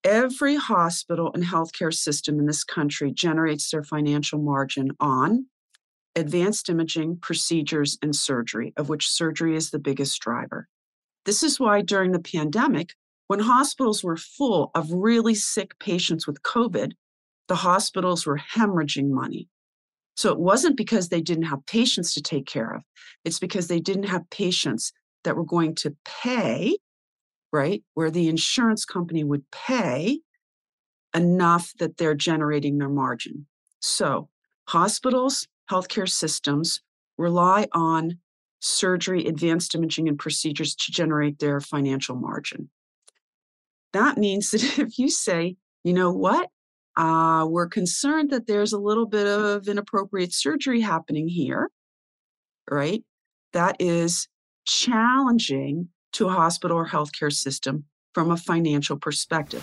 every hospital and healthcare system in this country generates their financial margin on advanced imaging, procedures, and surgery, of which surgery is the biggest driver. This is why during the pandemic, when hospitals were full of really sick patients with COVID, the hospitals were hemorrhaging money. So it wasn't because they didn't have patients to take care of. It's because they didn't have patients that were going to pay, right, where the insurance company would pay enough that they're generating their margin. So hospitals, healthcare systems rely on surgery, advanced imaging, and procedures to generate their financial margin. That means that if you say, you know what, we're concerned that there's a little bit of inappropriate surgery happening here, right? That is challenging to a hospital or healthcare system from a financial perspective.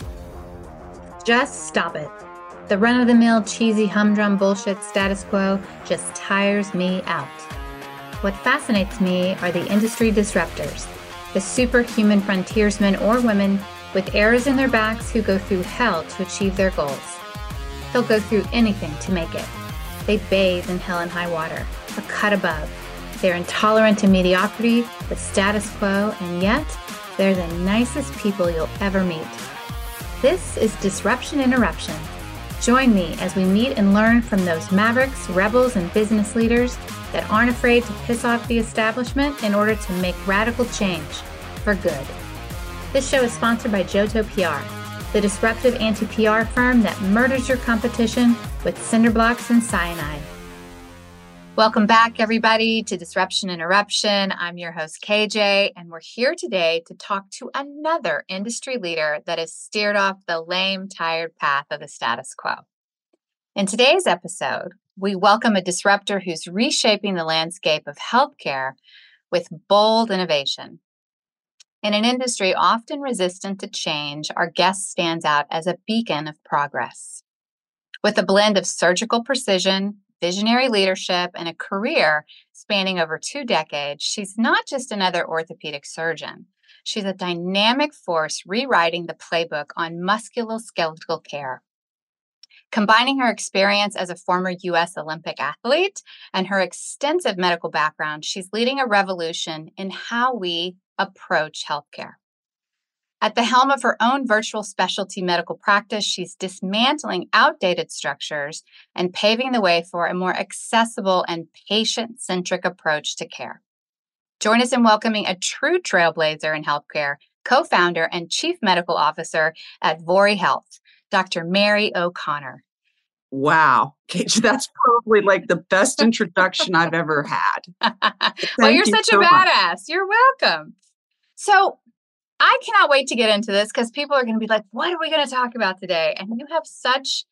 Just stop it. The run-of-the-mill cheesy humdrum bullshit status quo just tires me out. What fascinates me are the industry disruptors, the superhuman frontiersmen or women with arrows in their backs who go through hell to achieve their goals. They'll go through anything to make it. They bathe in hell and high water, a cut above. They're intolerant to mediocrity, the status quo, and yet they're the nicest people you'll ever meet. This is Disruption Interruption. Join me as we meet and learn from those mavericks, rebels, and business leaders that aren't afraid to piss off the establishment in order to make radical change for good. This show is sponsored by Johto PR, the disruptive anti-PR firm that murders your competition with cinder blocks and cyanide. Welcome back, everybody, to Disruption Interruption. I'm your host, KJ, and we're here today to talk to another industry leader that has steered off the lame, tired path of the status quo. In today's episode, we welcome a disruptor who's reshaping the landscape of healthcare with bold innovation. In an industry often resistant to change, our guest stands out as a beacon of progress. With a blend of surgical precision, visionary leadership, and a career spanning over 2 decades, she's not just another orthopedic surgeon. She's a dynamic force rewriting the playbook on musculoskeletal care. Combining her experience as a former U.S. Olympic athlete and her extensive medical background, she's leading a revolution in how we approach healthcare. At the helm of her own virtual specialty medical practice, she's dismantling outdated structures and paving the way for a more accessible and patient-centric approach to care. Join us in welcoming a true trailblazer in healthcare, co-founder and chief medical officer at Vori Health, Dr. Mary O'Connor. Wow, Kate, that's probably like the best introduction I've ever had. Well, you're such a badass. You're welcome. So I cannot wait to get into this because people are going to be like, what are we going to talk about today? And you have such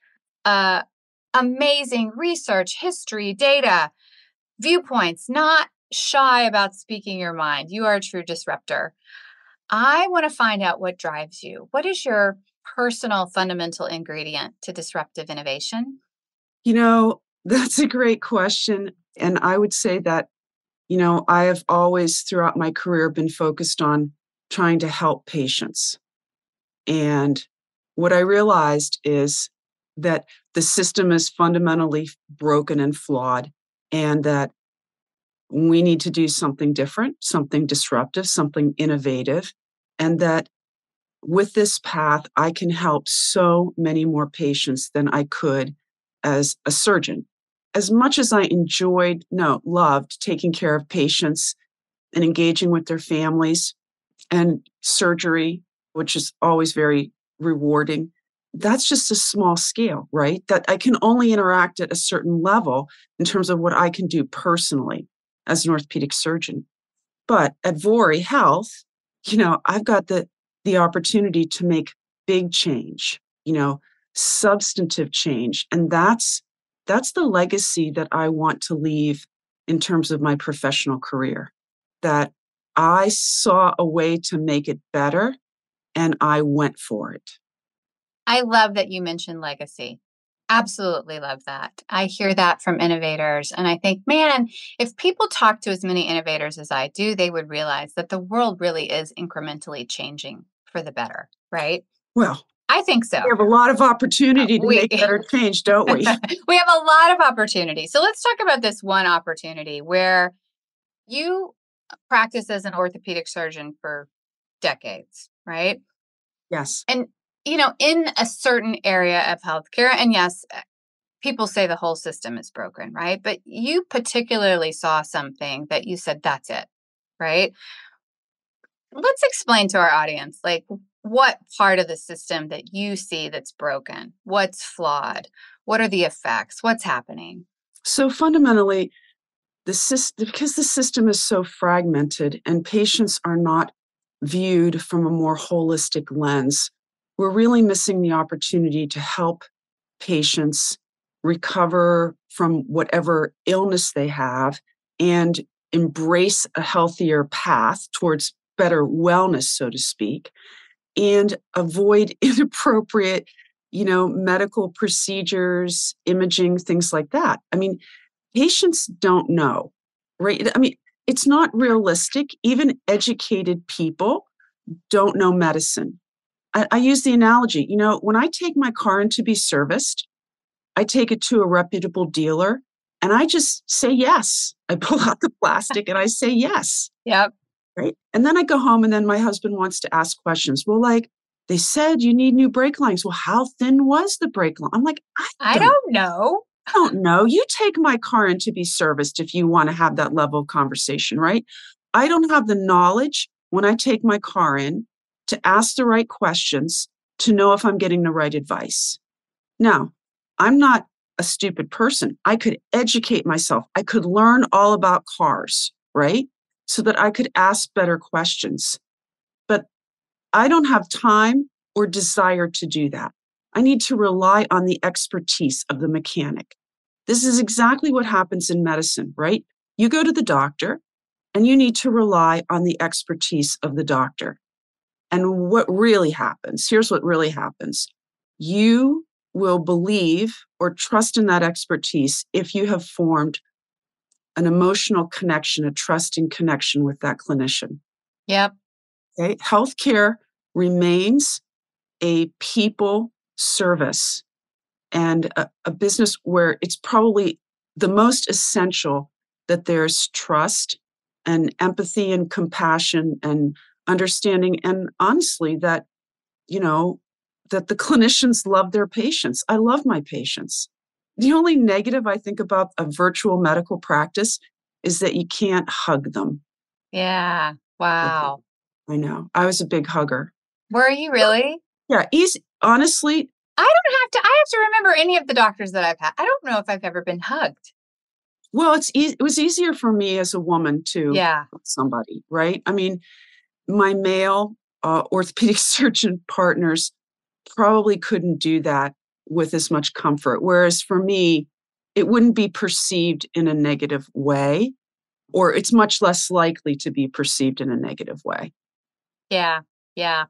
amazing research, history, data, viewpoints, not shy about speaking your mind. You are a true disruptor. I want to find out what drives you. What is your personal fundamental ingredient to disruptive innovation? You know, that's a great question. And I would say that, I have always throughout my career been focused on trying to help patients. And what I realized is that the system is fundamentally broken and flawed, and that we need to do something different, something disruptive, something innovative, and that with this path, I can help so many more patients than I could as a surgeon. As much as I loved taking care of patients and engaging with their families and surgery, which is always very rewarding, that's just a small scale, right? That I can only interact at a certain level in terms of what I can do personally as an orthopedic surgeon. But at Vori Health, I've got the opportunity to make big change, substantive change. And that's the legacy that I want to leave in terms of my professional career, that I saw a way to make it better and I went for it. I love that you mentioned legacy. Absolutely love that. I hear that from innovators. And I think, man, if people talk to as many innovators as I do, they would realize that the world really is incrementally changing for the better, right? Well, I think so. We have a lot of opportunity to make better change, don't we? We have a lot of opportunity. So let's talk about this one opportunity where you practice as an orthopedic surgeon for decades, right? Yes. And, in a certain area of healthcare, and yes, people say the whole system is broken, right? But you particularly saw something that you said, that's it, right? Let's explain to our audience, like, what part of the system that you see that's broken? What's flawed? What are the effects? What's happening? So fundamentally, because the system is so fragmented and patients are not viewed from a more holistic lens, we're really missing the opportunity to help patients recover from whatever illness they have and embrace a healthier path towards better wellness, so to speak, and avoid inappropriate, medical procedures, imaging, things like that. I mean, patients don't know, right? I mean, it's not realistic. Even educated people don't know medicine. I use the analogy, when I take my car in to be serviced, I take it to a reputable dealer and I just say yes. I pull out the plastic and I say yes. Yep. Right. And then I go home and then my husband wants to ask questions. Well, like, they said you need new brake lines. Well, how thin was the brake line? I'm like, I don't know. I don't know. You take my car in to be serviced if you want to have that level of conversation, right? I don't have the knowledge when I take my car in to ask the right questions to know if I'm getting the right advice. Now, I'm not a stupid person. I could educate myself. I could learn all about cars, right? So that I could ask better questions. But I don't have time or desire to do that. I need to rely on the expertise of the mechanic. This is exactly what happens in medicine, right? You go to the doctor and you need to rely on the expertise of the doctor. And what really happens, here's what really happens. You will believe or trust in that expertise if you have formed an emotional connection, a trusting connection with that clinician. Yep. Okay. Healthcare remains a people service and a business where it's probably the most essential that there's trust and empathy and compassion and understanding. And honestly, that, that the clinicians love their patients. I love my patients. The only negative I think about a virtual medical practice is that you can't hug them. Yeah. Wow. I know. I was a big hugger. Were you really? Yeah. Easy. Honestly, I have to remember any of the doctors that I've had. I don't know if I've ever been hugged. Well, it was easier for me as a woman to hug somebody, right? I mean, my male orthopedic surgeon partners probably couldn't do that with as much comfort. Whereas for me, it wouldn't be perceived in a negative way, or it's much less likely to be perceived in a negative way. Yeah. Yeah.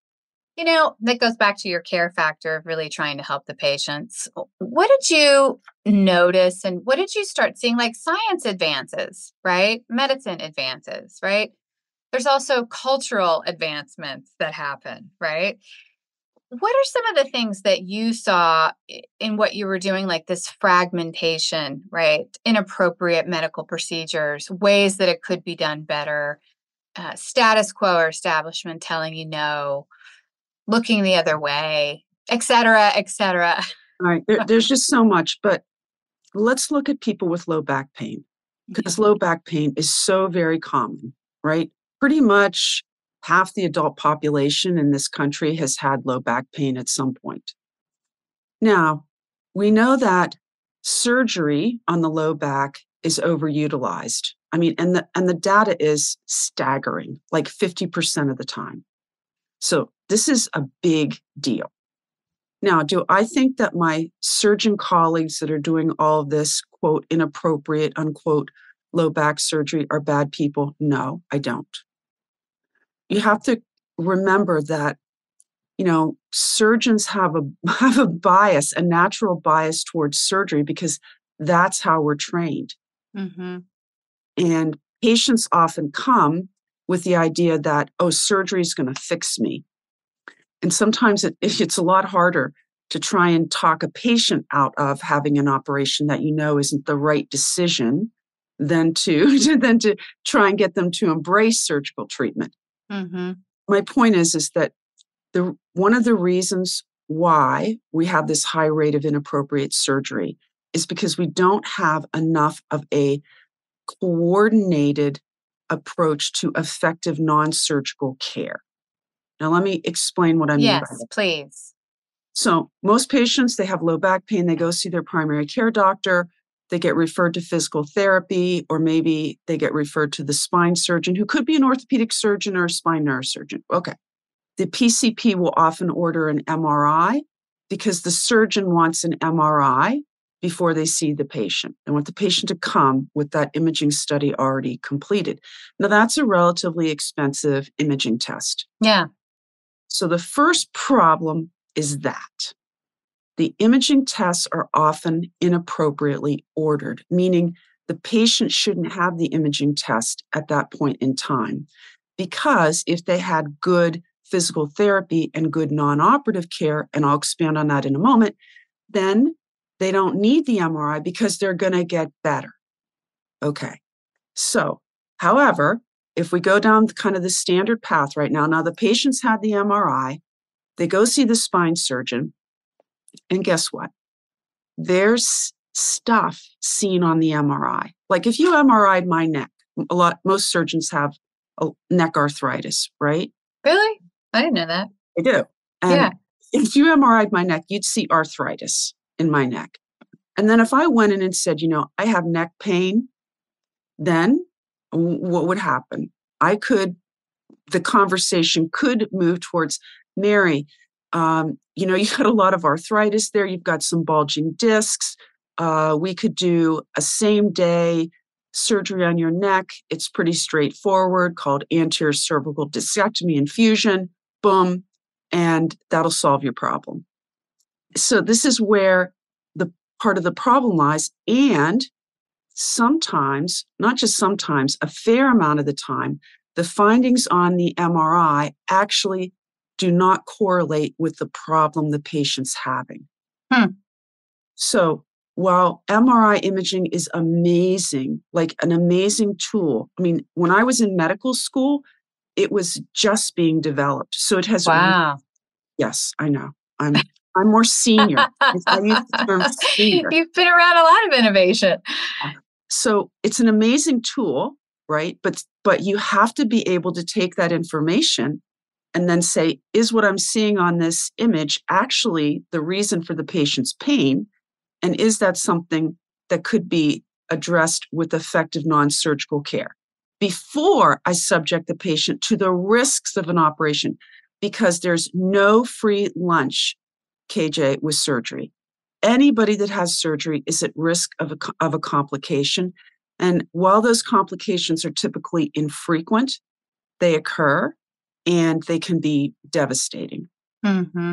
That goes back to your care factor of really trying to help the patients. What did you notice and what did you start seeing? Like science advances, right? Medicine advances, right? There's also cultural advancements that happen, right? What are some of the things that you saw in what you were doing, like this fragmentation, right? Inappropriate medical procedures, ways that it could be done better, status quo or establishment telling you no, looking the other way, et cetera, et cetera. All right. There's just so much, but let's look at people with low back pain because low back pain is so very common, right? Pretty much half the adult population in this country has had low back pain at some point. Now, we know that surgery on the low back is overutilized. I mean, and the data is staggering, like 50% of the time. So this is a big deal. Now, do I think that my surgeon colleagues that are doing all of this, quote, inappropriate, unquote, low back surgery are bad people? No, I don't. You have to remember that, surgeons have a bias, a natural bias towards surgery because that's how we're trained. Mm-hmm. And patients often come with the idea that, surgery is going to fix me. And sometimes it's a lot harder to try and talk a patient out of having an operation that you know isn't the right decision than to try and get them to embrace surgical treatment. Mm-hmm. My point is that one of the reasons why we have this high rate of inappropriate surgery is because we don't have enough of a coordinated approach to effective non-surgical care. Now, let me explain what I mean by that. Yes, please. So most patients, they have low back pain. They go see their primary care doctor. They get referred to physical therapy, or maybe they get referred to the spine surgeon, who could be an orthopedic surgeon or a spine neurosurgeon. Okay. The PCP will often order an MRI because the surgeon wants an MRI before they see the patient. They want the patient to come with that imaging study already completed. Now, that's a relatively expensive imaging test. Yeah. So the first problem is that the imaging tests are often inappropriately ordered, meaning the patient shouldn't have the imaging test at that point in time. Because if they had good physical therapy and good non-operative care, and I'll expand on that in a moment, then they don't need the MRI because they're going to get better. Okay. So, however, if we go down kind of the standard path right now the patient's had the MRI, they go see the spine surgeon, and guess what? There's stuff seen on the MRI. Like if you MRI'd my neck, most surgeons have neck arthritis, right? Really? I didn't know that. They do. And if you MRI'd my neck, you'd see arthritis in my neck. And then if I went in and said, I have neck pain, then what would happen? The conversation could move towards, Mary, you've got a lot of arthritis there. You've got some bulging discs. We could do a same-day surgery on your neck. It's pretty straightforward, called anterior cervical discectomy and fusion. Boom, and that'll solve your problem. So this is where the part of the problem lies. And sometimes, not just sometimes, a fair amount of the time, the findings on the MRI actually do not correlate with the problem the patient's having. So while MRI imaging is amazing, like an amazing tool, I mean, when I was in medical school, it was just being developed. So it has. Wow. Yes, I know. I'm more senior. I use the term senior. You've been around a lot of innovation. So it's an amazing tool, right? But you have to be able to take that information and then say, is what I'm seeing on this image actually the reason for the patient's pain? And is that something that could be addressed with effective non-surgical care before I subject the patient to the risks of an operation? Because there's no free lunch, KJ, with surgery. Anybody that has surgery is at risk of a complication. And while those complications are typically infrequent, they occur and they can be devastating. Mm-hmm.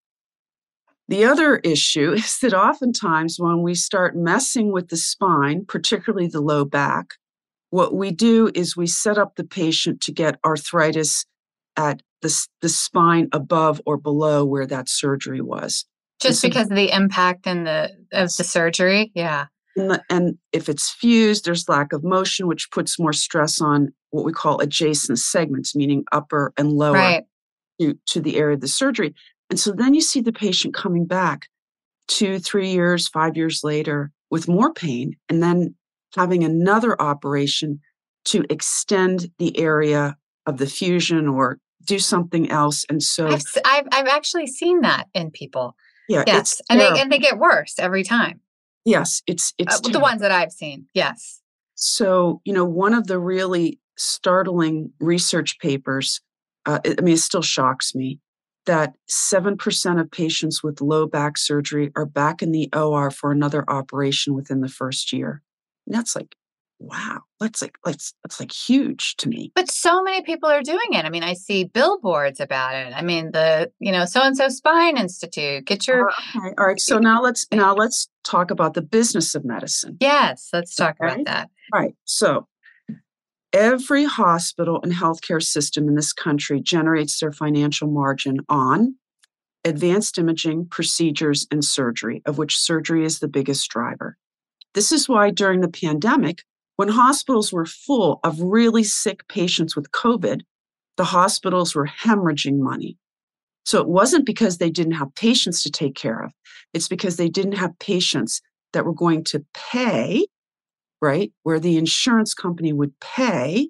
The other issue is that oftentimes when we start messing with the spine, particularly the low back, what we do is we set up the patient to get arthritis at the spine above or below where that surgery was. Just because of the impact of the surgery? Yeah. And if it's fused, there's lack of motion, which puts more stress on what we call adjacent segments, meaning upper and lower to the area of the surgery. And so then you see the patient coming back 2, 3 years, 5 years later with more pain, and then having another operation to extend the area of the fusion or do something else. And so I've actually seen that in people. Yeah. Yes. And they get worse every time. Yes. It's the ones that I've seen. Yes. So, one of the really startling research papers, it still shocks me that 7% of patients with low back surgery are back in the OR for another operation within the first year. And that's like, wow, that's like huge to me. But so many people are doing it. I mean, I see billboards about it. I mean, so-and-so Spine Institute, get your. Okay. All right. So now let's talk about the business of medicine. Yes. Let's talk about that. All right. So every hospital and healthcare system in this country generates their financial margin on advanced imaging, procedures, and surgery, of which surgery is the biggest driver. This is why during the pandemic, when hospitals were full of really sick patients with COVID, the hospitals were hemorrhaging money. So it wasn't because they didn't have patients to take care of. It's because they didn't have patients that were going to pay, right, where the insurance company would pay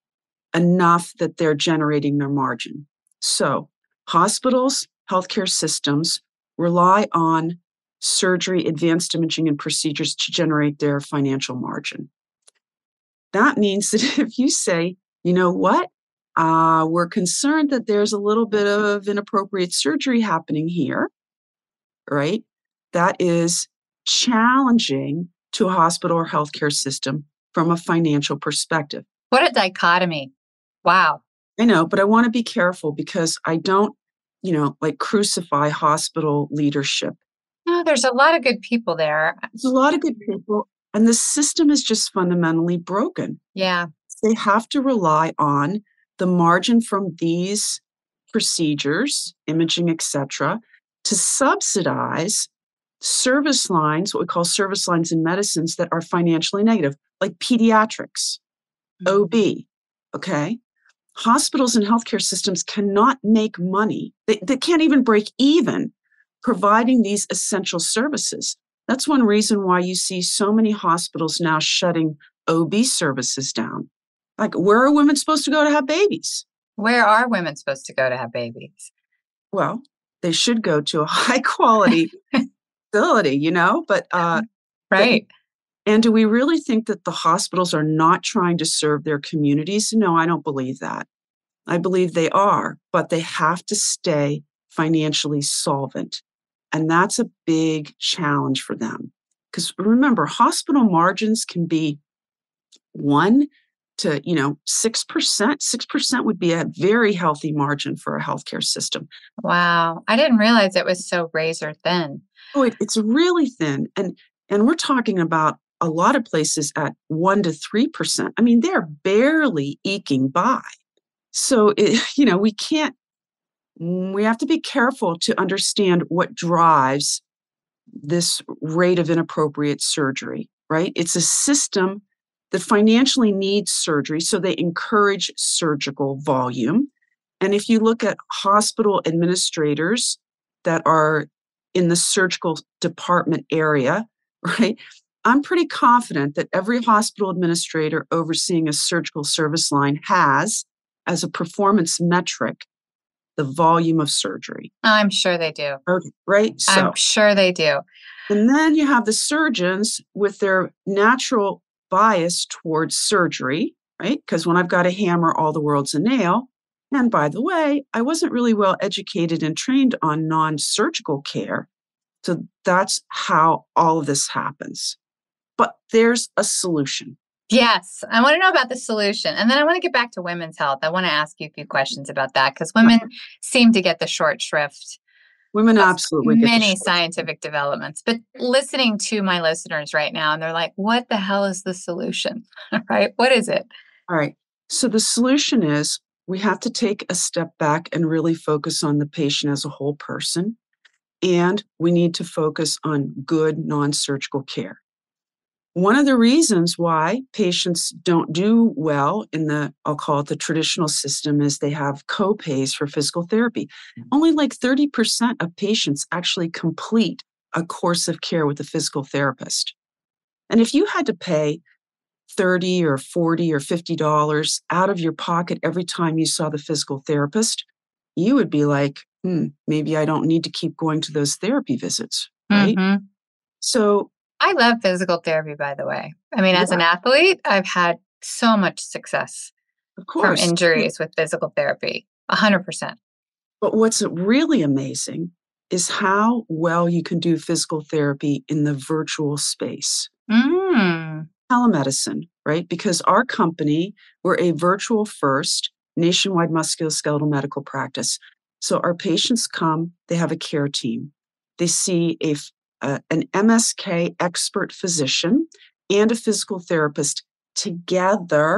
enough that they're generating their margin. So hospitals, healthcare systems rely on surgery, advanced imaging, and procedures to generate their financial margin. That means that if you say, you know what, we're concerned that there's a little bit of inappropriate surgery happening here, right? That is challenging to a hospital or healthcare system from a financial perspective. What a dichotomy. Wow. I know, but I want to be careful because I don't, like crucify hospital leadership. No, there's a lot of good people there. There's a lot of good people, and the system is just fundamentally broken. Yeah. They have to rely on the margin from these procedures, imaging, etc., to subsidize service lines, what we call service lines in medicines that are financially negative, like pediatrics, OB, okay? Hospitals and healthcare systems cannot make money. They can't even break even providing these essential services. That's one reason why you see so many hospitals now shutting OB services down. Like, where are women supposed to go to have babies? Where are women supposed to go to have babies? Well, they should go to a high quality facility, but right. And do we really think that the hospitals are not trying to serve their communities? No, I don't believe that. I believe they are, but they have to stay financially solvent. And that's a big challenge for them. Because remember, hospital margins can be 1 to 6%. 6% would be a very healthy margin for a healthcare system. Wow. I didn't realize it was so razor thin. Oh, it's really thin. And we're talking about a lot of places at 1 to 3%. I mean, they're barely eking by. So, we have to be careful to understand what drives this rate of inappropriate surgery, right? It's a system that financially needs surgery, so they encourage surgical volume. And if you look at hospital administrators that are in the surgical department area, right? I'm pretty confident that every hospital administrator overseeing a surgical service line has, as a performance metric, the volume of surgery. I'm sure they do. Okay, right? So, I'm sure they do. And then you have the surgeons with their natural bias towards surgery, right? Because when I've got a hammer, all the world's a nail. And by the way, I wasn't really well educated and trained on non-surgical care. So that's how all of this happens. But there's a solution. Yes. I want to know about the solution. And then I want to get back to women's health. I want to ask you a few questions about that because women seem to get the short shrift. Women absolutely get many scientific developments. But listening to my listeners right now, and they're like, what the hell is the solution? Right? What is it? All right. So the solution is we have to take a step back and really focus on the patient as a whole person. And we need to focus on good non-surgical care. One of the reasons why patients don't do well in I'll call it the traditional system, is they have co-pays for physical therapy. Only like 30% of patients actually complete a course of care with a physical therapist. And if you had to pay $30 or $40 or $50 out of your pocket every time you saw the physical therapist, you would be like, maybe I don't need to keep going to those therapy visits, right? Mm-hmm. So I love physical therapy, by the way. I mean, as an athlete, I've had so much success from injuries with physical therapy, 100%. But what's really amazing is how well you can do physical therapy in the virtual space. Telemedicine, right? Because our company, we're a virtual first nationwide musculoskeletal medical practice. So our patients come, they have a care team. They see an MSK expert physician and a physical therapist together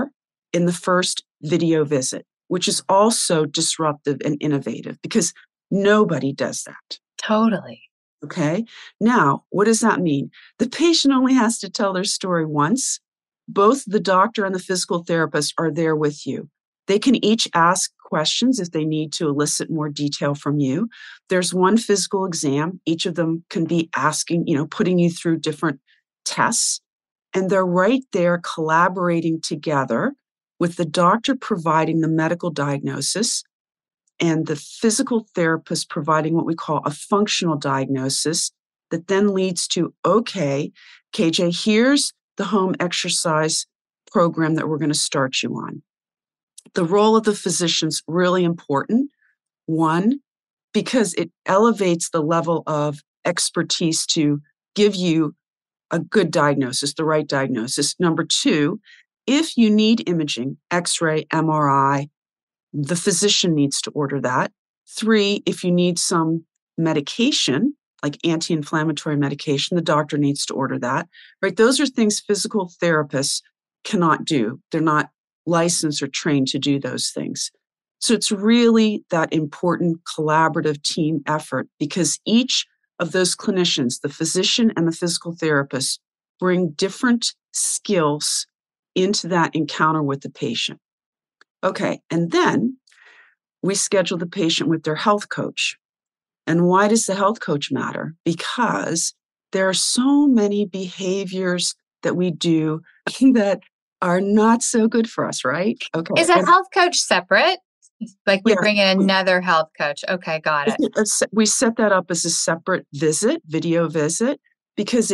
in the first video visit, which is also disruptive and innovative because nobody does that. Totally. Okay. Now, what does that mean? The patient only has to tell their story once. Both the doctor and the physical therapist are there with you. They can each ask questions if they need to elicit more detail from you. There's one physical exam. Each of them can be asking, putting you through different tests. And they're right there collaborating together with the doctor providing the medical diagnosis and the physical therapist providing what we call a functional diagnosis that then leads to, okay, KJ, here's the home exercise program that we're going to start you on. The role of the physician's really important. One, because it elevates the level of expertise to give you a good diagnosis, the right diagnosis. Number two, if you need imaging, X-ray, MRI, the physician needs to order that. Three, if you need some medication, like anti-inflammatory medication, the doctor needs to order that, right? Those are things physical therapists cannot do. They're not licensed or trained to do those things. So it's really that important collaborative team effort because each of those clinicians, the physician and the physical therapist, bring different skills into that encounter with the patient. Okay, and then we schedule the patient with their health coach. And why does the health coach matter? Because there are so many behaviors that we do that are not so good for us, right? Okay. Is a health coach separate? Like we Yeah. bring in another health coach. Okay, got it. We set that up as a separate visit, video visit, because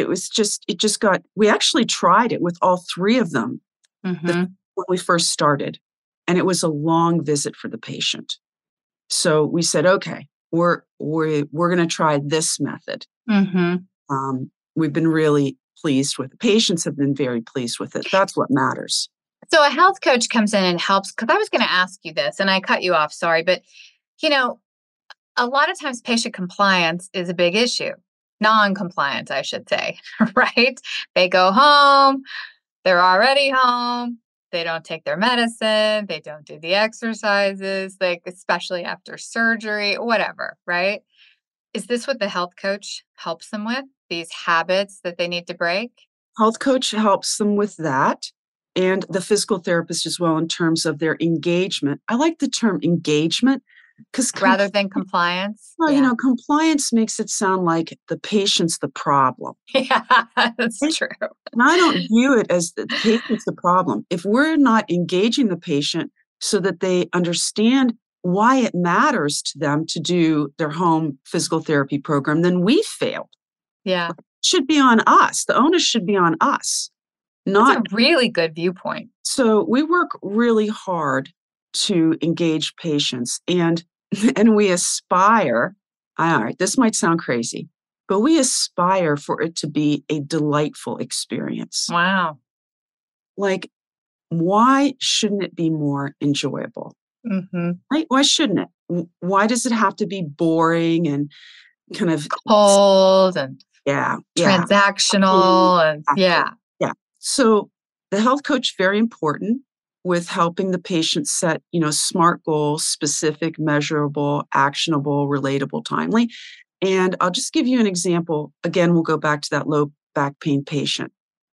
we actually tried it with all three of them when we first started. And it was a long visit for the patient. So we said, okay, we're going to try this method. We've been really pleased with it. Patients have been very pleased with it. That's what matters. So a health coach comes in and helps, because I was going to ask you this and I cut you off, sorry, but a lot of times patient compliance is a big issue. Non-compliance, I should say, right? They go home, they're already home. They don't take their medicine. They don't do the exercises, like especially after surgery, whatever, right? Is this what the health coach helps them with? These habits that they need to break? Health coach helps them with that. And the physical therapist as well in terms of their engagement. I like the term engagement because rather than compliance. Well, compliance makes it sound like the patient's the problem. Yeah, that's true. And I don't view it as the patient's the problem. If we're not engaging the patient so that they understand why it matters to them to do their home physical therapy program, then we failed. Yeah. It should be on us. The onus should be on us. That's a really good viewpoint. So we work really hard to engage patients and we aspire, all right, this might sound crazy, but we aspire for it to be a delightful experience. Wow. Like, why shouldn't it be more enjoyable? Right? Why shouldn't it? Why does it have to be boring and kind of cold and transactional and Yeah. So the health coach, very important with helping the patient set, smart goals, specific, measurable, actionable, relatable, timely. And I'll just give you an example. Again, we'll go back to that low back pain patient.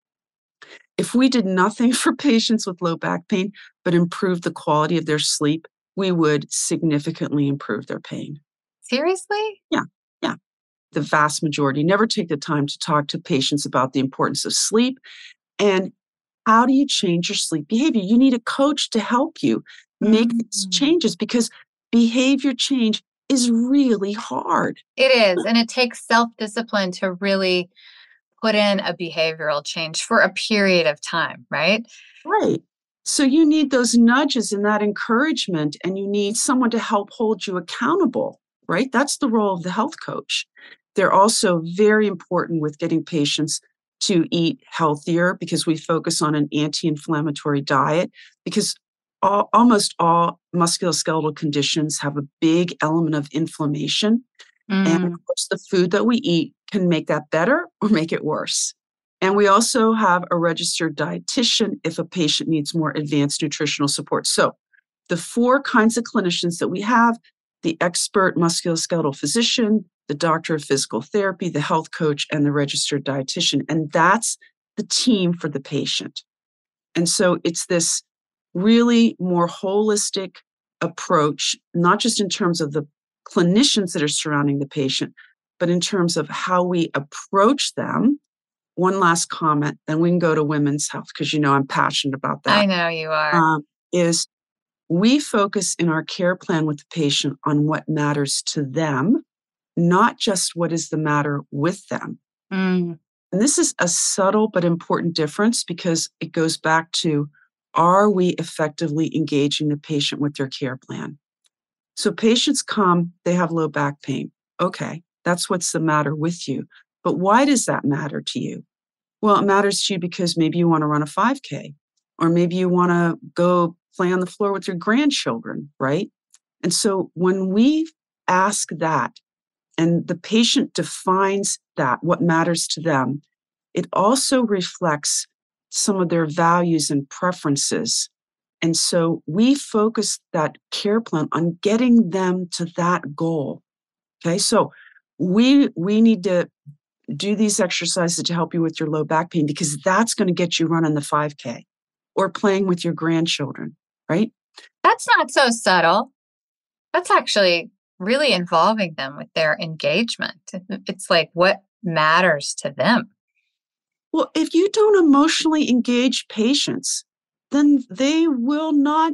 If we did nothing for patients with low back pain, but improved the quality of their sleep, we would significantly improve their pain. Seriously? Yeah. The vast majority never take the time to talk to patients about the importance of sleep. And how do you change your sleep behavior? You need a coach to help you make these changes because behavior change is really hard. It is. And it takes self-discipline to really put in a behavioral change for a period of time, right? Right. So you need those nudges and that encouragement, and you need someone to help hold you accountable, right? That's the role of the health coach. They're also very important with getting patients to eat healthier because we focus on an anti-inflammatory diet because almost all musculoskeletal conditions have a big element of inflammation. And of course, the food that we eat can make that better or make it worse. And we also have a registered dietitian if a patient needs more advanced nutritional support. So the 4 kinds of clinicians that we have: the expert musculoskeletal physician, the doctor of physical therapy, the health coach, and the registered dietitian. And that's the team for the patient. And so it's this really more holistic approach, not just in terms of the clinicians that are surrounding the patient, but in terms of how we approach them. One last comment, then we can go to women's health, because I'm passionate about that. I know you are. Is we focus in our care plan with the patient on what matters to them, not just what is the matter with them. And this is a subtle but important difference, because it goes back to, are we effectively engaging the patient with their care plan? So patients come, they have low back pain. Okay, that's what's the matter with you. But why does that matter to you? Well, it matters to you because maybe you want to run a 5K, or maybe you want to go play on the floor with your grandchildren, right? And so when we ask that, and the patient defines that, what matters to them, it also reflects some of their values and preferences. And so we focus that care plan on getting them to that goal. Okay, so we need to do these exercises to help you with your low back pain, because that's going to get you running the 5K or playing with your grandchildren, right? That's not so subtle. That's actually really involving them with their engagement. It's like what matters to them. Well, if you don't emotionally engage patients, then they won't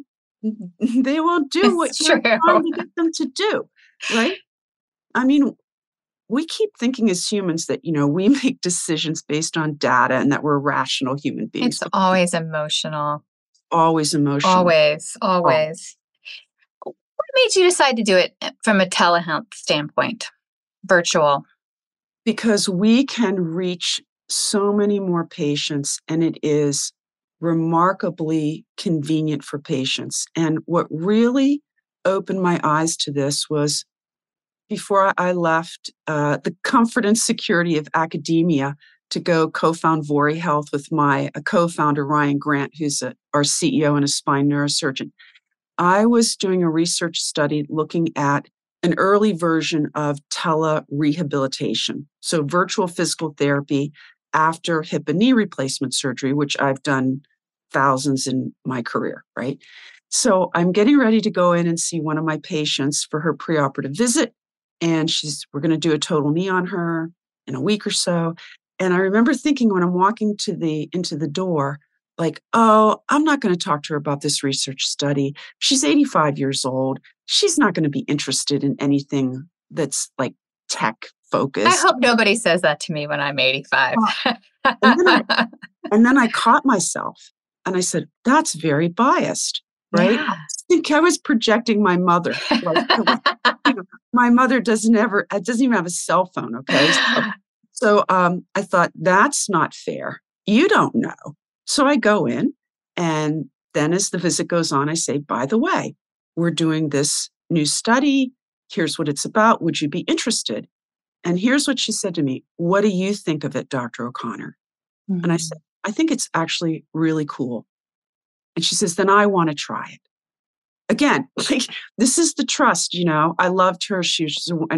do what you're trying to get them to do, right? I mean, we keep thinking as humans that, we make decisions based on data and that we're rational human beings. It's always emotional. Always emotional. Always. What made you decide to do it from a telehealth standpoint, virtual? Because we can reach so many more patients, and it is remarkably convenient for patients. And what really opened my eyes to this was, before I left the comfort and security of academia to go co-found Vori Health with my co-founder, Ryan Grant, who's our CEO and a spine neurosurgeon, I was doing a research study looking at an early version of telerehabilitation. So virtual physical therapy after hip and knee replacement surgery, which I've done thousands in my career, right? So I'm getting ready to go in and see one of my patients for her preoperative visit. And we're going to do a total knee on her in a week or so. And I remember thinking, when I'm walking into the door, like, oh, I'm not going to talk to her about this research study. She's 85 years old. She's not going to be interested in anything that's like tech focused. I hope nobody says that to me when I'm 85. And then I caught myself and I said, that's very biased, right? Yeah. I think I was projecting my mother. My mother doesn't even have a cell phone. Okay. So I thought, that's not fair. You don't know. So I go in, and then as the visit goes on, I say, by the way, we're doing this new study. Here's what it's about. Would you be interested? And here's what she said to me. What do you think of it, Dr. O'Connor? Mm-hmm. And I said, I think it's actually really cool. And she says, then I want to try it. Again, this is the trust, I loved her. She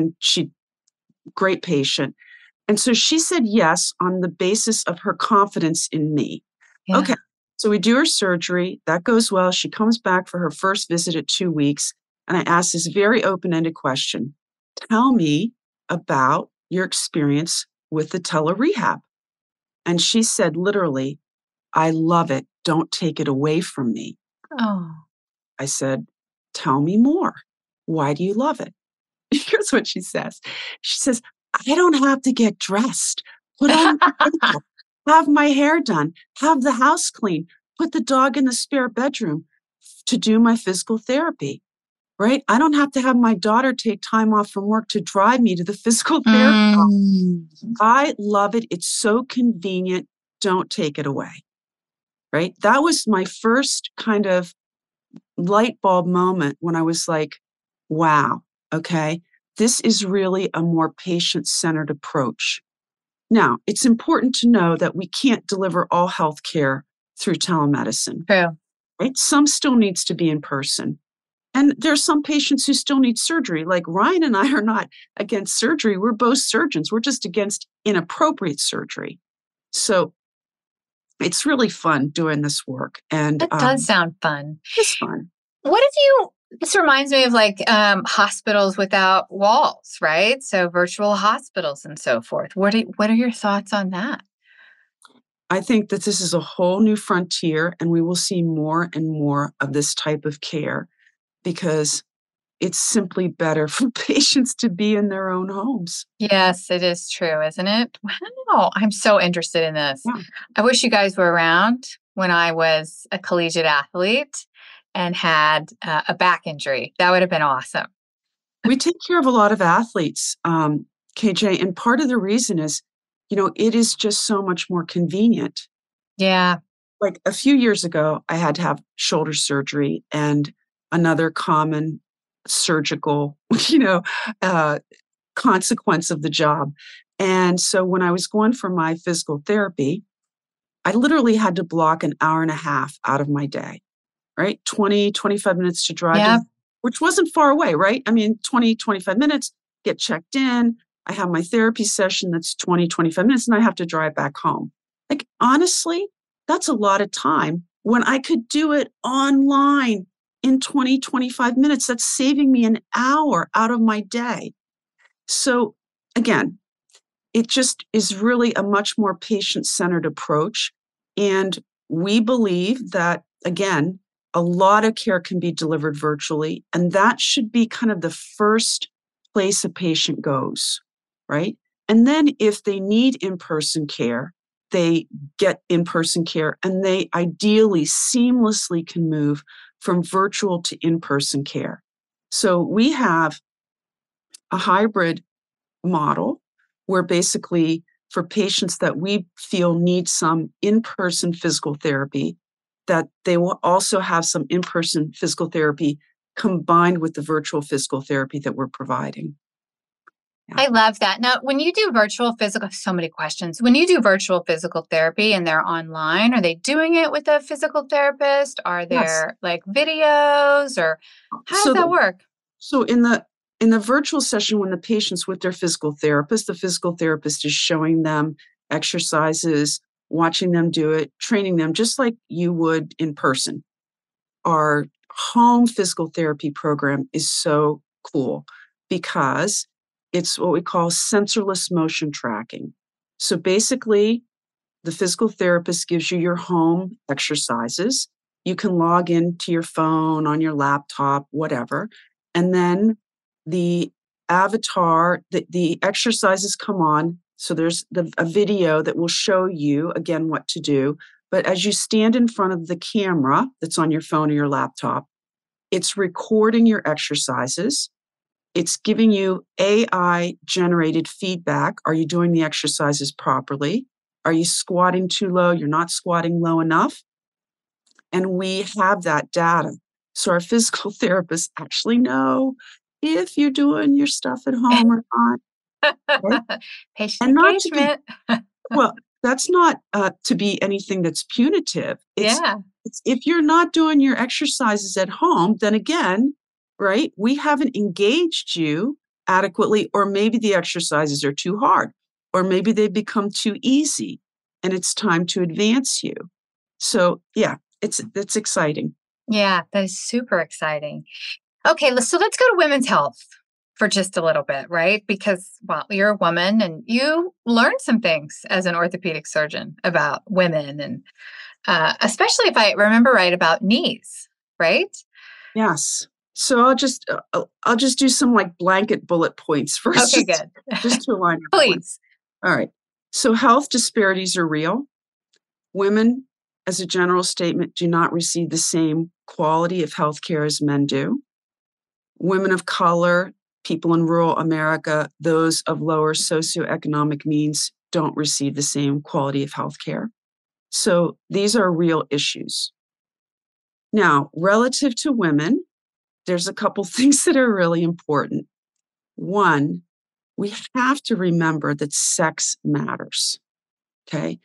great patient. And so she said yes on the basis of her confidence in me. Yeah. Okay. So we do her surgery. That goes well. She comes back for her first visit at 2 weeks. And I asked this very open-ended question. Tell me about your experience with the telerehab. And she said, literally, I love it. Don't take it away from me. Oh. I said, tell me more. Why do you love it? Here's what she says. She says, I don't have to get dressed, put on makeup, have my hair done, have the house clean, put the dog in the spare bedroom to do my physical therapy, right? I don't have to have my daughter take time off from work to drive me to the physical therapy. I love it. It's so convenient. Don't take it away, right? That was my first kind of light bulb moment when I was like, wow, okay, this is really a more patient-centered approach. Now, it's important to know that we can't deliver all healthcare through telemedicine, True. right? Some still needs to be in person. And there are some patients who still need surgery. Like Ryan and I are not against surgery. We're both surgeons. We're just against inappropriate surgery. So it's really fun doing this work. And That does sound fun. it's fun. What if you, this reminds me of like hospitals without walls, right? So virtual hospitals and so forth. What are your thoughts on that? I think that this is a whole new frontier, and we will see more and more of this type of care because it's simply better for patients to be in their own homes. Yes, it is true, isn't it? Wow, I'm so interested in this. Yeah. I wish you guys were around when I was a collegiate athlete and had a back injury. That would have been awesome. We take care of a lot of athletes, KJ, and part of the reason is, it is just so much more convenient. Yeah. Like a few years ago, I had to have shoulder surgery and another common surgical, consequence of the job. And so when I was going for my physical therapy, I literally had to block an hour and a half out of my day, right? 20, 25 minutes to drive, Yeah. which wasn't far away, right? I mean, 20, 25 minutes, get checked in. I have my therapy session that's 20, 25 minutes, and I have to drive back home. Like, honestly, that's a lot of time when I could do it online in 20, 25 minutes. That's saving me an hour out of my day. So again, it just is really a much more patient-centered approach. And we believe that, again, a lot of care can be delivered virtually, and that should be kind of the first place a patient goes, right? And then if they need in-person care, they get in-person care, and they ideally seamlessly can move from virtual to in-person care. So we have a hybrid model where basically for patients that we feel need some in-person physical therapy, that they will also have some in-person physical therapy combined with the virtual physical therapy that we're providing. Yeah. I love that. Now, when you do virtual physical, so many questions. When you do virtual physical therapy and they're online, are they doing it with a physical therapist? Are there like videos, or how does that work? So in the virtual session, when the patient's with their physical therapist, the physical therapist is showing them exercises, watching them do it, training them just like you would in person. Our home physical therapy program is so cool because it's what we call sensorless motion tracking. So basically, the physical therapist gives you your home exercises. You can log into your phone, on your laptop, whatever. And then the avatar, the exercises come on. So there's a video that will show you, again, what to do. But as you stand in front of the camera that's on your phone or your laptop, it's recording your exercises. It's giving you AI-generated feedback. Are you doing the exercises properly? Are you squatting too low? You're not squatting low enough? And we have that data. So our physical therapists actually know if you're doing your stuff at home or not. Right? Patient And not engagement. well, that's not to be anything that's punitive. It's if you're not doing your exercises at home, then again, right, we haven't engaged you adequately, or maybe the exercises are too hard, or maybe they become too easy, and it's time to advance you. So yeah, it's exciting. Yeah, that is super exciting. Okay, so let's go to women's health for just a little bit, right? Because, well, you're a woman and you learned some things as an orthopedic surgeon about women, and especially if I remember right, about knees, right? Yes. So I'll just do some like blanket bullet points first. Okay, good. Just to align everyone. Please. All right. So health disparities are real. Women, as a general statement, do not receive the same quality of healthcare as men do. Women of color, people in rural America, those of lower socioeconomic means don't receive the same quality of healthcare. So these are real issues. Now, relative to women, there's a couple things that are really important. One, we have to remember that sex matters. Okay.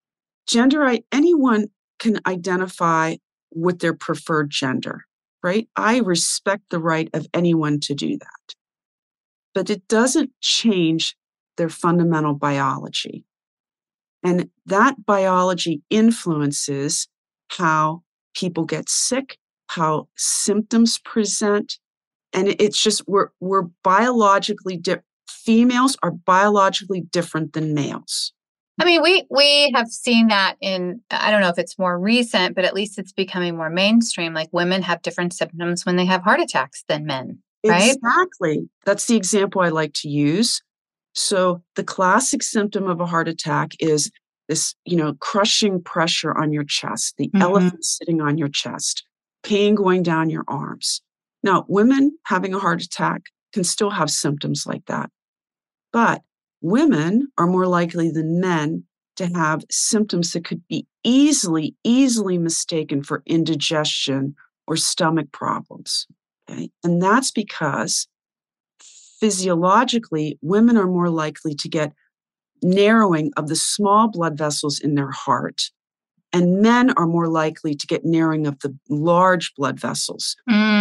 Anyone can identify with their preferred gender, right? I respect the right of anyone to do that. But it doesn't change their fundamental biology. And that biology influences how people get sick, how symptoms present. And it's just, we're biologically females are biologically different than males. I mean, we have seen that I don't know if it's more recent, but at least it's becoming more mainstream. Like women have different symptoms when they have heart attacks than men, right? Exactly. That's the example I like to use. So the classic symptom of a heart attack is this, crushing pressure on your chest, the elephant sitting on your chest, pain going down your arms. Now, women having a heart attack can still have symptoms like that. But women are more likely than men to have symptoms that could be easily mistaken for indigestion or stomach problems. Okay? And that's because physiologically, women are more likely to get narrowing of the small blood vessels in their heart, and men are more likely to get narrowing of the large blood vessels.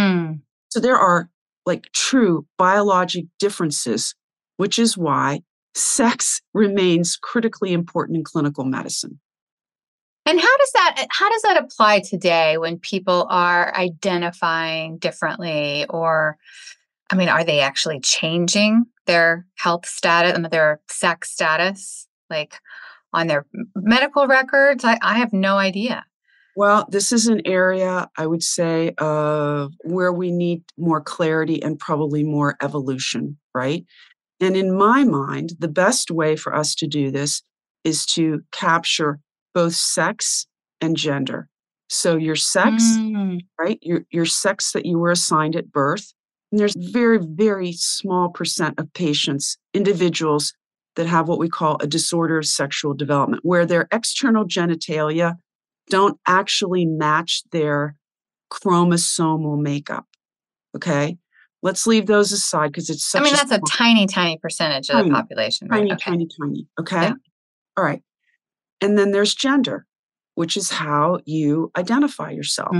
So there are true biologic differences, which is why sex remains critically important in clinical medicine. And how does that apply today when people are identifying differently, or, I mean, are they actually changing their health status, their sex status, like on their medical records? I have no idea. Well, this is an area, I would say, where we need more clarity and probably more evolution, right? And in my mind, the best way for us to do this is to capture both sex and gender. So your sex, right? Your sex that you were assigned at birth. And there's very, very small percent of patients, individuals that have what we call a disorder of sexual development, where their external genitalia don't actually match their chromosomal makeup. Okay. Let's leave those aside because it's such that's a tiny, tiny percentage of the population, right? Tiny. Okay. Yeah. All right. And then there's gender, which is how you identify yourself.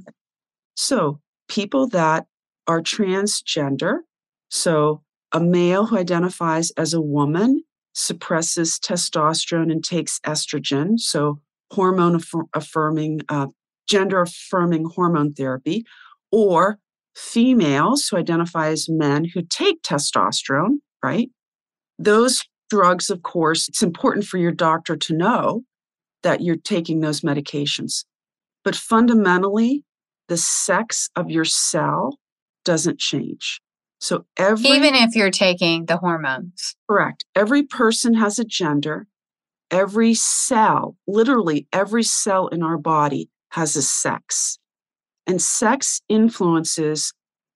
So people that are transgender, so a male who identifies as a woman suppresses testosterone and takes estrogen, so hormone-affirming, gender-affirming hormone therapy, or females who identify as men who take testosterone, right? Those drugs, of course, it's important for your doctor to know that you're taking those medications. But fundamentally, the sex of your cell doesn't change. So even if you're taking the hormones. Correct. Every person has a gender. Every cell, literally every cell in our body has a sex. And sex influences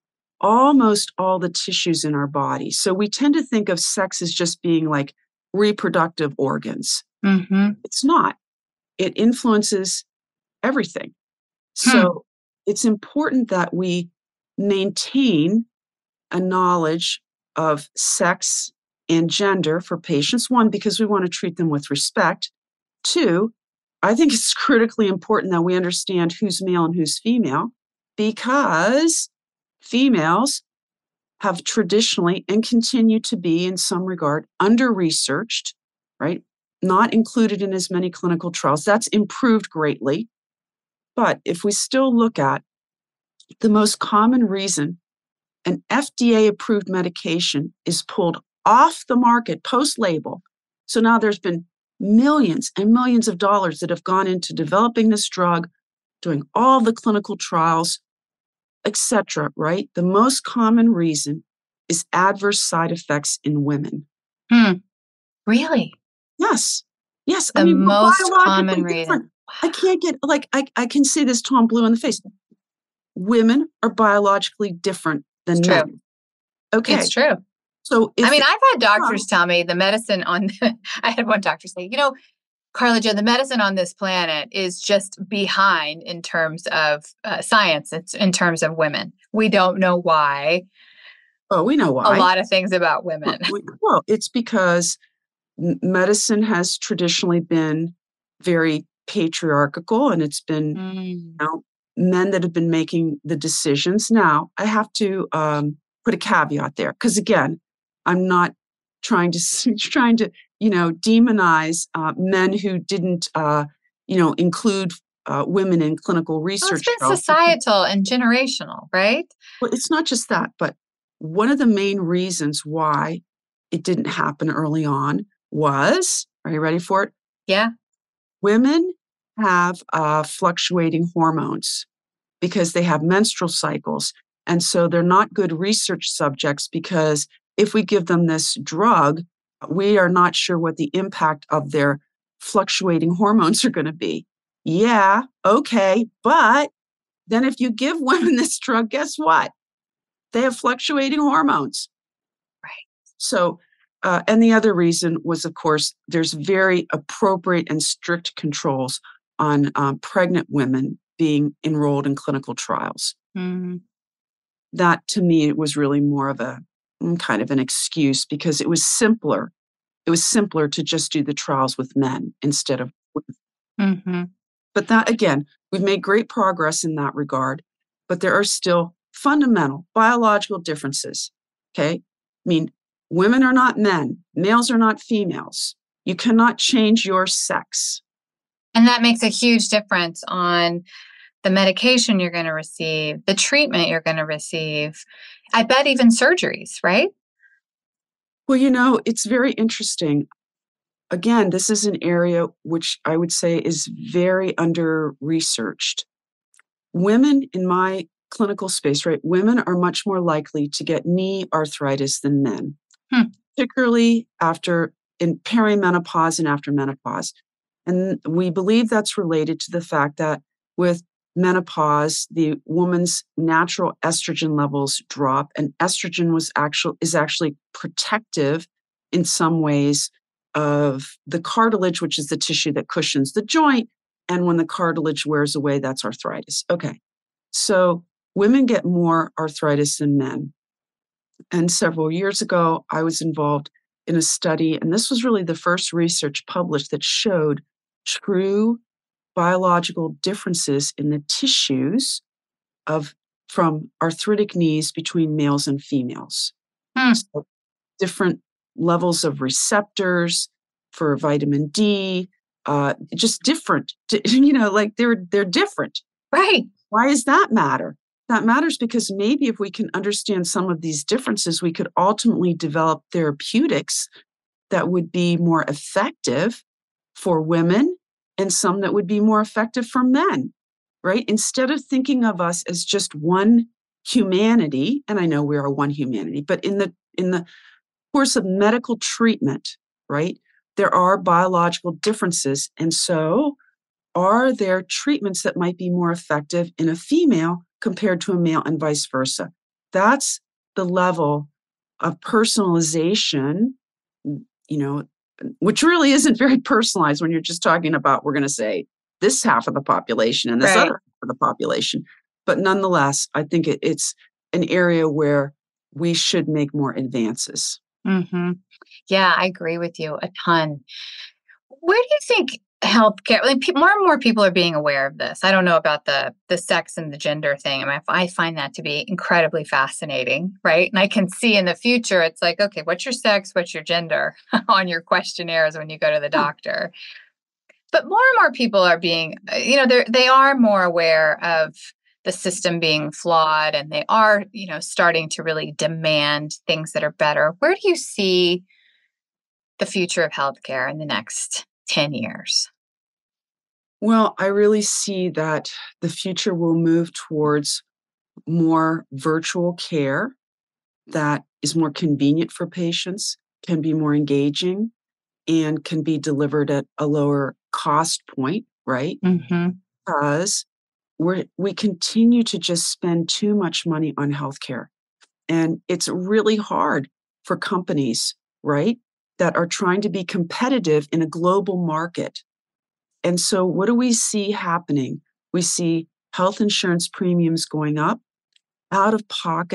almost all the tissues in our body. So we tend to think of sex as just being like reproductive organs. It's not. It influences everything. So it's important that we maintain a knowledge of sex and gender for patients. One, because we want to treat them with respect. Two, I think it's critically important that we understand who's male and who's female, because females have traditionally and continue to be, in some regard, under-researched, right? Not included in as many clinical trials. That's improved greatly. But if we still look at the most common reason an FDA-approved medication is pulled off the market post-label, so now there's been millions and millions of dollars that have gone into developing this drug, doing all the clinical trials, etc., right? The most common reason is adverse side effects in women. Really? Yes. The most common reason. I can't get, I can say this till I'm blue in the face. Women are biologically different than men. Okay. It's true. So I've had doctors tell me the medicine on, I had one doctor say, Carla Jo, the medicine on this planet is just behind in terms of science. It's in terms of women. We don't know why. Oh, we know a why. lot of things about women. Well, it's because medicine has traditionally been very patriarchal, and it's been Mm. men that have been making the decisions. Now, I have to put a caveat there because, again, I'm not trying to demonize men who didn't include women in clinical Well, it's research been trials. societal and generational, right? Well, it's not just that, but one of the main reasons why it didn't happen early on was, are you ready for it? Yeah. Women have fluctuating hormones because they have menstrual cycles. And so they're not good research subjects because if we give them this drug, we are not sure what the impact of their fluctuating hormones are going to be. Yeah, okay. But then if you give women this drug, guess what? They have fluctuating hormones. Right. So, and the other reason was, of course, there's very appropriate and strict controls on pregnant women being enrolled in clinical trials. Mm-hmm. That to me was really more of a kind of an excuse because it was simpler. It was simpler to just do the trials with men instead of women. Mm-hmm. But that, again, we've made great progress in that regard, but there are still fundamental biological differences. Okay. I mean, women are not men, males are not females. You cannot change your sex. And that makes a huge difference on the medication you're going to receive, the treatment you're going to receive. I bet even surgeries, right? Well, it's very interesting. Again, this is an area which I would say is very under researched. Women in my clinical space, right? Women are much more likely to get knee arthritis than men, particularly in perimenopause and after menopause. And we believe that's related to the fact that with menopause, the woman's natural estrogen levels drop, and estrogen is actually protective in some ways of the cartilage, which is the tissue that cushions the joint. And when the cartilage wears away, that's arthritis. Okay. So women get more arthritis than men. And several years ago, I was involved in a study, and this was really the first research published that showed true biological differences in the tissues from arthritic knees between males and females. So different levels of receptors for vitamin D, just different. Like they're different. Right. Why does that matter? That matters because maybe if we can understand some of these differences, we could ultimately develop therapeutics that would be more effective for women and some that would be more effective for men, right? Instead of thinking of us as just one humanity, and I know we are one humanity, but in the course of medical treatment, right, there are biological differences. And so are there treatments that might be more effective in a female compared to a male and vice versa? That's the level of personalization, which really isn't very personalized when you're just talking about, we're going to say, this half of the population and this Right. other half of the population. But nonetheless, I think it's an area where we should make more advances. Mm-hmm. Yeah, I agree with you a ton. Where do you think healthcare, more and more people are being aware of this? I don't know about the sex and the gender thing. I mean, I find that to be incredibly fascinating, right? And I can see in the future, it's like, okay, what's your sex? What's your gender on your questionnaires when you go to the doctor? But more and more people are being, they are more aware of the system being flawed, and they are, starting to really demand things that are better. Where do you see the future of healthcare in the next 10 years? Well, I really see that the future will move towards more virtual care that is more convenient for patients, can be more engaging, and can be delivered at a lower cost point, right? Mm-hmm. Because we continue to just spend too much money on healthcare. And it's really hard for companies, right, that are trying to be competitive in a global market. And so what do we see happening? We see health insurance premiums going up, out of pocket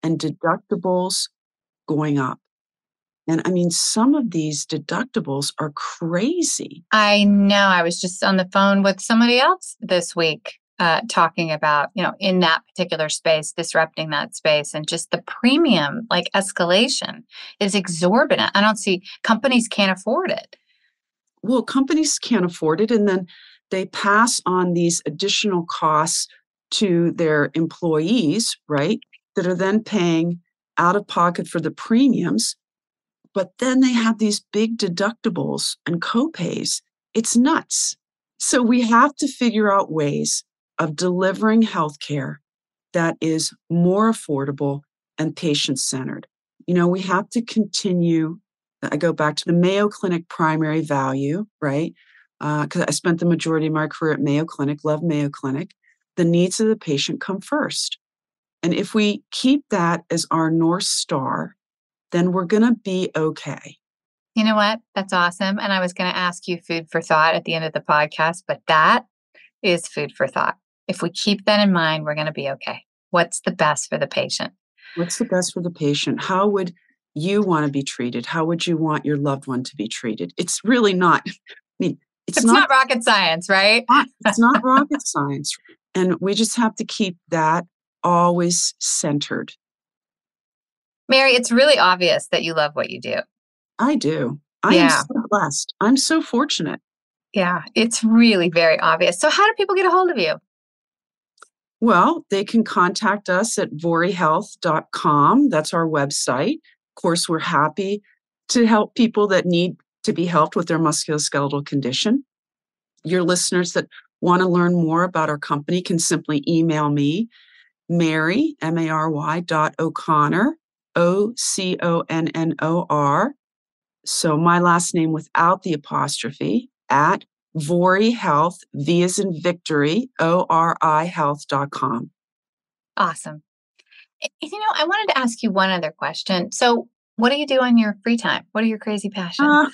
and deductibles going up. And I mean, some of these deductibles are crazy. I know. I was just on the phone with somebody else this week talking about, in that particular space, disrupting that space, and just the premium, like escalation is exorbitant. I don't see companies can't afford it. Well, companies can't afford it. And then they pass on these additional costs to their employees, right? That are then paying out of pocket for the premiums. But then they have these big deductibles and copays. It's nuts. So we have to figure out ways of delivering healthcare that is more affordable and patient-centered. We have to continue. I go back to the Mayo Clinic primary value, right? Because I spent the majority of my career at Mayo Clinic, love Mayo Clinic. The needs of the patient come first. And if we keep that as our North Star, then we're going to be okay. You know what? That's awesome. And I was going to ask you food for thought at the end of the podcast, but that is food for thought. If we keep that in mind, we're going to be okay. What's the best for the patient? What's the best for the patient? How would you want to be treated? How would you want your loved one to be treated? It's really not, it's not rocket science, right? It's not rocket science. And we just have to keep that always centered. Mary, it's really obvious that you love what you do. I do. I am so blessed. I'm so fortunate. Yeah, it's really very obvious. So how do people get a hold of you? Well, they can contact us at vorihealth.com. That's our website. Of course, we're happy to help people that need to be helped with their musculoskeletal condition. Your listeners that want to learn more about our company can simply email me, Mary, Mary.O'Connor, Oconnor. So my last name without the apostrophe at Vori Health, V as in victory, ORI health.com. Awesome. I wanted to ask you one other question. So what do you do on your free time? What are your crazy passions?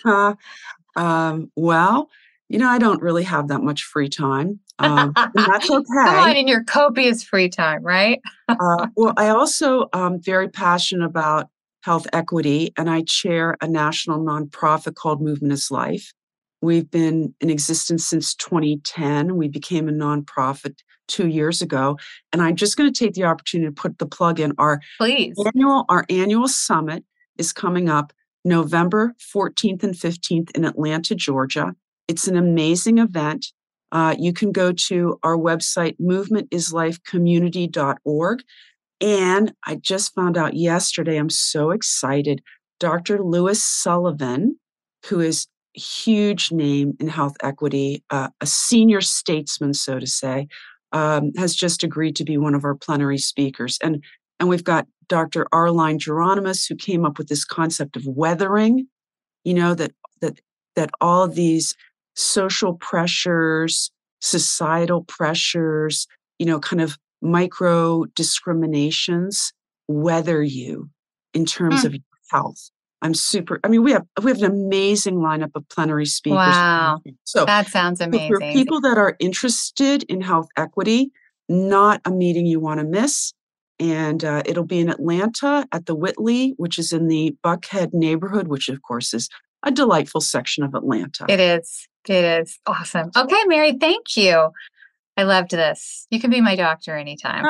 Well, I don't really have that much free time. And that's okay. Come on, in your copious free time, right? Well, I also am very passionate about health equity, and I chair a national nonprofit called Movement is Life. We've been in existence since 2010. We became a nonprofit 2 years ago, and I'm just going to take the opportunity to put the plug in. Our annual summit is coming up November 14th and 15th in Atlanta, Georgia. It's an amazing event. You can go to our website, movementislifecommunity.org. And I just found out yesterday, I'm so excited, Dr. Lewis Sullivan, who is a huge name in health equity, a senior statesman, so to say, has just agreed to be one of our plenary speakers. And we've got Dr. Arline Geronimus, who came up with this concept of weathering, that all of these social pressures, societal pressures, kind of micro discriminations weather you in terms of your health. We have an amazing lineup of plenary speakers. Wow. So that sounds amazing. For people that are interested in health equity, not a meeting you want to miss. And it'll be in Atlanta at the Whitley, which is in the Buckhead neighborhood, which of course is a delightful section of Atlanta. It is. Awesome. Okay, Mary, thank you. I loved this. You can be my doctor anytime.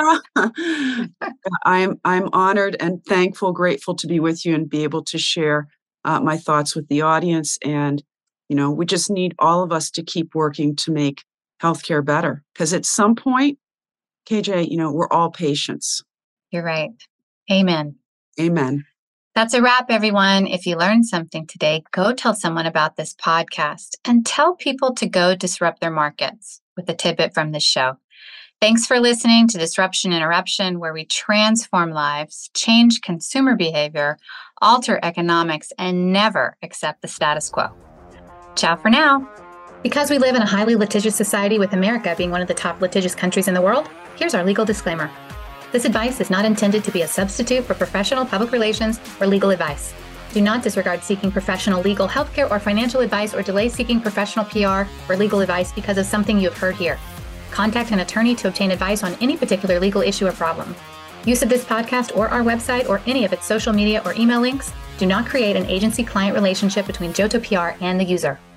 I'm honored and thankful, grateful to be with you and be able to share my thoughts with the audience. And, we just need all of us to keep working to make healthcare better. Because at some point, KJ, we're all patients. You're right. Amen. Amen. That's a wrap, everyone. If you learned something today, go tell someone about this podcast and tell people to go disrupt their markets with a tidbit from this show. Thanks for listening to Disruption Interruption, where we transform lives, change consumer behavior, alter economics, and never accept the status quo. Ciao for now. Because we live in a highly litigious society, with America being one of the top litigious countries in the world, here's our legal disclaimer. This advice is not intended to be a substitute for professional public relations or legal advice. Do not disregard seeking professional legal, healthcare, or financial advice, or delay seeking professional PR or legal advice because of something you have heard here. Contact an attorney to obtain advice on any particular legal issue or problem. Use of this podcast or our website or any of its social media or email links do not create an agency-client relationship between Johto PR and the user.